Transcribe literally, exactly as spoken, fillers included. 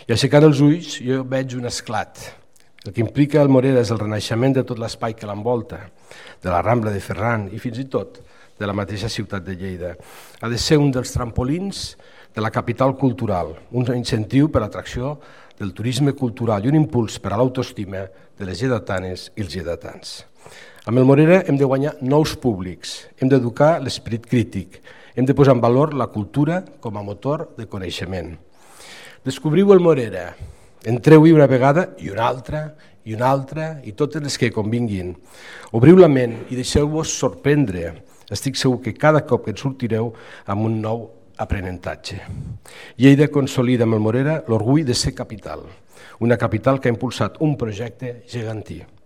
I aixecant els ulls jo veig un esclat. El que implica el Morera és el renaixement de tot l'espai que l'envolta, de la Rambla de Ferran i fins i tot de la mateixa ciutat de Lleida. Ha de ser un dels trampolins de la capital cultural, un incentiu per a l'atracció del turisme cultural i un impuls per a l'autoestima de les lleidatanes i els lleidatans. Amb el Morera hem de guanyar nous públics, hem d'educar l'esperit crític, hem de posar en valor la cultura com a motor de coneixement. Descobriu el Morera, entreu-hi una vegada i una altra, i una altra, i totes les que convinguin. Obriu la ment i deixeu-vos sorprendre. Estic segur que cada cop que en sortireu amb un nou aprenentatge. Lleida consolida amb el Morera l'orgull de ser capital, una capital que ha impulsat un projecte gegantí.